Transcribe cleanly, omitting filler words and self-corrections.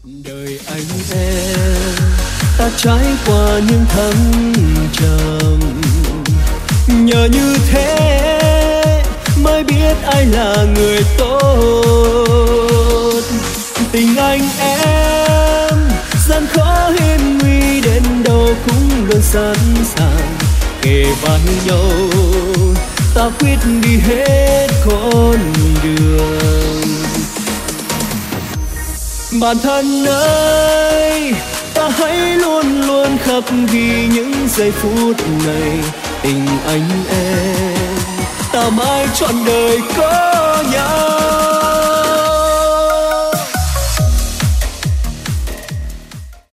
Đời anh em ta trải qua những thăng trầm, nhờ như thế mới biết ai là người tốt. Tình anh em gian khó hiểm nguy đến đâu cũng luôn sẵn sàng kề vai nhau, ta quyết đi hết con đường. Bạn thân ơi, ta hãy luôn luôn khắc ghi những giây phút này. Tình anh em ta mãi trọn đời có nhau.